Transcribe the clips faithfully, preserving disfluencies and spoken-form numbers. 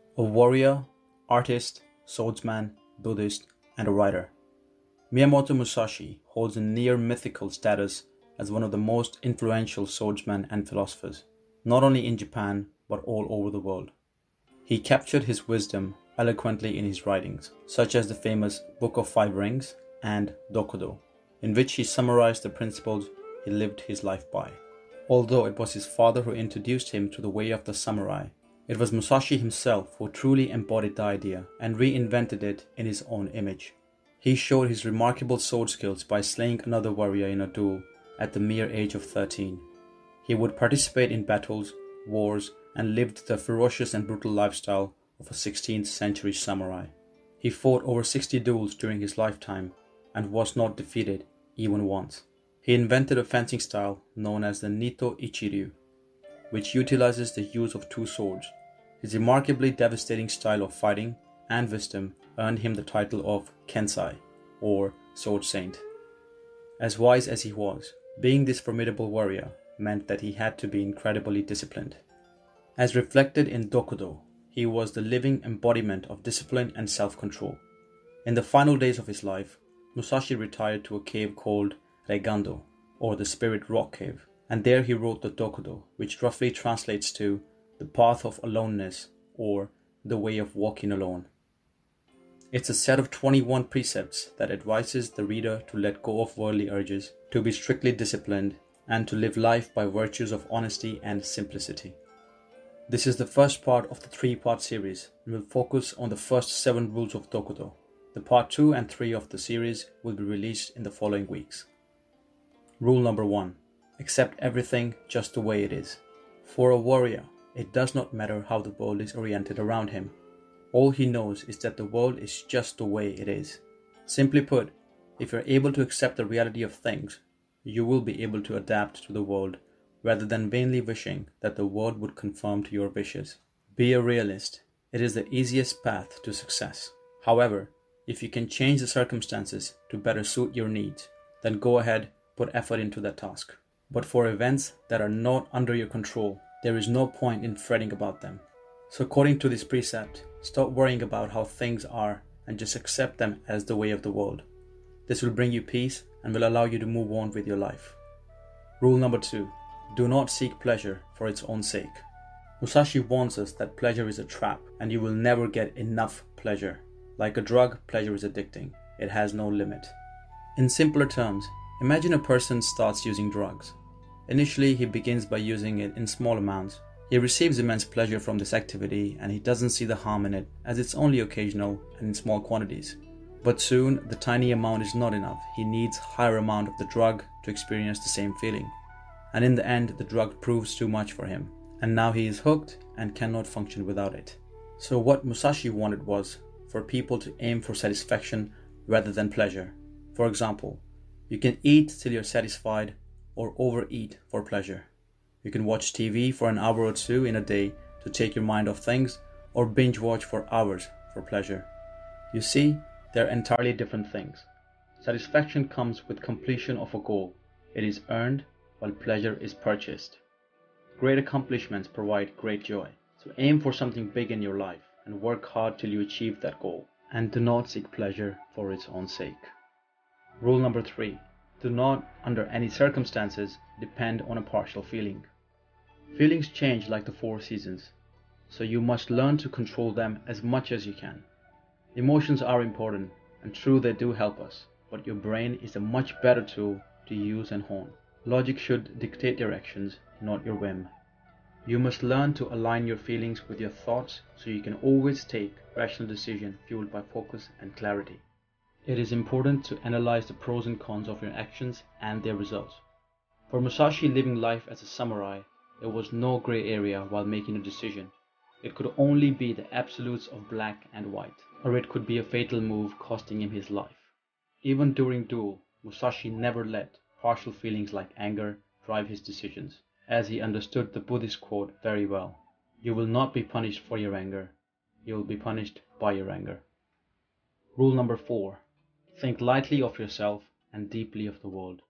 A warrior, artist, swordsman, Buddhist, and a writer, Miyamoto Musashi holds a near mythical status as one of the most influential swordsmen and philosophers, not only in Japan but all over the world. He captured his wisdom eloquently in his writings, such as the famous Book of Five Rings and Dokudo, in which he summarized the principles he lived his life by. Although it was his father who introduced him to the way of the samurai, it was Musashi himself who truly embodied the idea and reinvented it in his own image. He showed his remarkable sword skills by slaying another warrior in a duel at the mere age of thirteen. He would participate in battles, wars, and lived the ferocious and brutal lifestyle of a sixteenth century samurai. He fought over sixty duels during his lifetime and was not defeated even once. He invented a fencing style known as the Nito Ichiryu, which utilizes the use of two swords. His remarkably devastating style of fighting and wisdom earned him the title of Kensai, or Sword Saint. As wise as he was, being this formidable warrior meant that he had to be incredibly disciplined. As reflected in Dokudo, he was the living embodiment of discipline and self-control. In the final days of his life, Musashi retired to a cave called Reigando, or the Spirit Rock Cave, and there he wrote the Dokudo, which roughly translates to the path of aloneness or the way of walking alone. It's a set of twenty-one precepts that advises the reader to let go of worldly urges, to be strictly disciplined, and to live life by virtues of honesty and simplicity. This is the first part of the three-part series and will focus on the first seven rules of Dokudo. The part two and three of the series will be released in the following weeks. Rule number one. Accept everything just the way it is. For a warrior, it does not matter how the world is oriented around him. All he knows is that the world is just the way it is. Simply put, if you're able to accept the reality of things, you will be able to adapt to the world rather than vainly wishing that the world would conform to your wishes. Be a realist. It is the easiest path to success. However, if you can change the circumstances to better suit your needs, then go ahead, put effort into that task. But for events that are not under your control, there is no point in fretting about them. So according to this precept, stop worrying about how things are and just accept them as the way of the world. This will bring you peace and will allow you to move on with your life. Rule number two. Do not seek pleasure for its own sake. Musashi warns us that pleasure is a trap and you will never get enough pleasure. Like a drug, pleasure is addicting. It has no limit. In simpler terms, imagine a person starts using drugs. Initially, he begins by using it in small amounts. He receives immense pleasure from this activity and he doesn't see the harm in it as it's only occasional and in small quantities. But soon, the tiny amount is not enough. He needs higher amount of the drug to experience the same feeling. And in the end, the drug proves too much for him. And now he is hooked and cannot function without it. So what Musashi wanted was for people to aim for satisfaction rather than pleasure. For example, you can eat till you're satisfied or overeat for pleasure. You can watch T V for an hour or two in a day to take your mind off things, or binge watch for hours for pleasure. You see, they're entirely different things. Satisfaction comes with completion of a goal. It is earned, while pleasure is purchased. Great accomplishments provide great joy. So aim for something big in your life and work hard till you achieve that goal. And do not seek pleasure for its own sake. Rule number three. Do not, under any circumstances, depend on a partial feeling. Feelings change like the four seasons, so you must learn to control them as much as you can. Emotions are important, and true they do help us, but your brain is a much better tool to use and hone. Logic should dictate your actions, not your whim. You must learn to align your feelings with your thoughts so you can always take rational decisions fueled by focus and clarity. It is important to analyze the pros and cons of your actions and their results. For Musashi living life as a samurai, there was no gray area while making a decision. It could only be the absolutes of black and white, or it could be a fatal move costing him his life. Even during duel, Musashi never let partial feelings like anger drive his decisions, as he understood the Buddhist quote very well. You will not be punished for your anger. You will be punished by your anger. Rule number four. Think lightly of yourself and deeply of the world.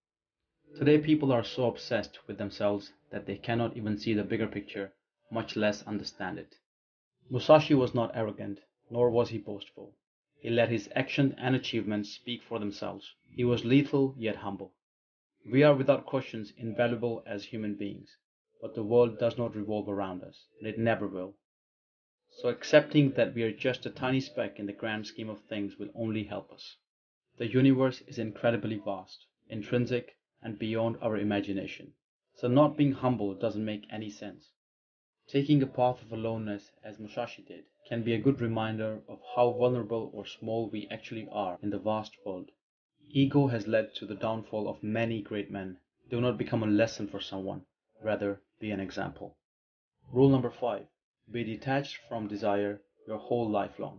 Today people are so obsessed with themselves that they cannot even see the bigger picture, much less understand it. Musashi was not arrogant, nor was he boastful. He let his actions and achievements speak for themselves. He was lethal yet humble. We are without questions invaluable as human beings, but the world does not revolve around us, and it never will. So accepting that we are just a tiny speck in the grand scheme of things will only help us. The universe is incredibly vast, intrinsic, and beyond our imagination. So not being humble doesn't make any sense. Taking a path of aloneness, as Musashi did, can be a good reminder of how vulnerable or small we actually are in the vast world. Ego has led to the downfall of many great men. Do not become a lesson for someone, rather be an example. Rule number five. Be detached from desire your whole life long.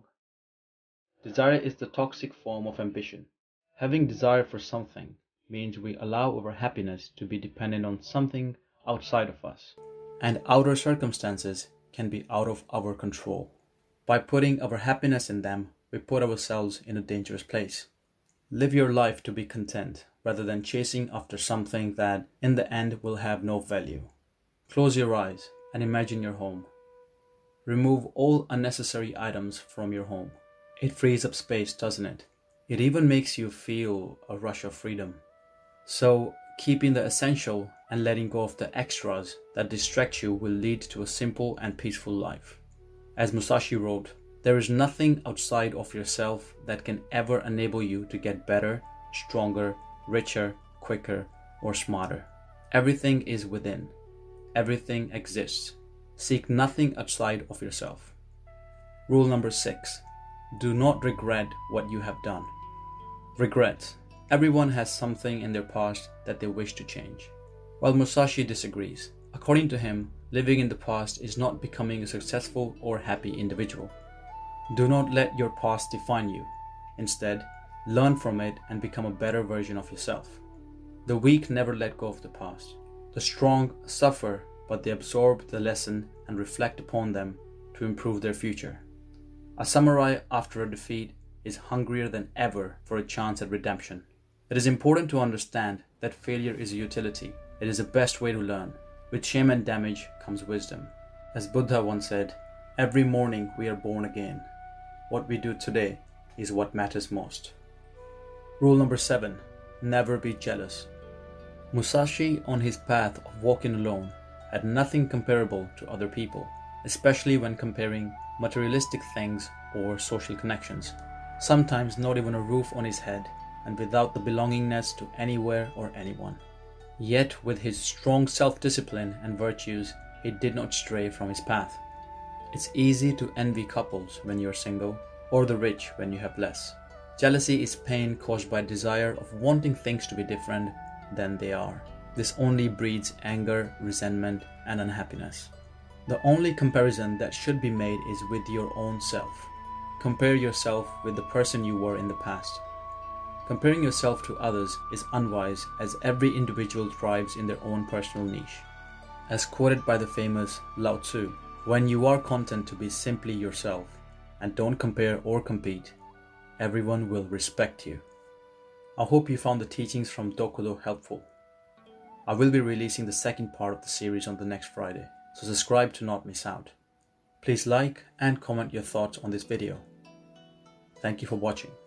Desire is the toxic form of ambition. Having desire for something means we allow our happiness to be dependent on something outside of us. And outer circumstances can be out of our control. By putting our happiness in them, we put ourselves in a dangerous place. Live your life to be content, rather than chasing after something that, in the end, will have no value. Close your eyes and imagine your home. Remove all unnecessary items from your home. It frees up space, doesn't it? It even makes you feel a rush of freedom. So, keeping the essential and letting go of the extras that distract you will lead to a simple and peaceful life. As Musashi wrote, there is nothing outside of yourself that can ever enable you to get better, stronger, richer, quicker, or smarter. Everything is within. Everything exists. Seek nothing outside of yourself. Rule number six. Do not regret what you have done. Regret. Everyone has something in their past that they wish to change. While Musashi disagrees. According to him, living in the past is not becoming a successful or happy individual. Do not let your past define you. Instead, learn from it and become a better version of yourself. The weak never let go of the past. The strong suffer, but they absorb the lesson and reflect upon them to improve their future. A samurai after a defeat is hungrier than ever for a chance at redemption. It is important to understand that failure is a utility. It is the best way to learn. With shame and damage comes wisdom. As Buddha once said, every morning we are born again. What we do today is what matters most. Rule number seven. Never be jealous. Musashi, on his path of walking alone, had nothing comparable to other people, especially when comparing materialistic things or social connections. Sometimes not even a roof on his head, and without the belongingness to anywhere or anyone. Yet with his strong self-discipline and virtues, he did not stray from his path. It's easy to envy couples when you're single, or the rich when you have less. Jealousy is pain caused by desire of wanting things to be different than they are. This only breeds anger, resentment, and unhappiness. The only comparison that should be made is with your own self. Compare yourself with the person you were in the past. Comparing yourself to others is unwise, as every individual thrives in their own personal niche. As quoted by the famous Lao Tzu, when you are content to be simply yourself and don't compare or compete, everyone will respect you. I hope you found the teachings from Dokudo helpful. I will be releasing the second part of the series on the next Friday, so subscribe to not miss out. Please like and comment your thoughts on this video. Thank you for watching.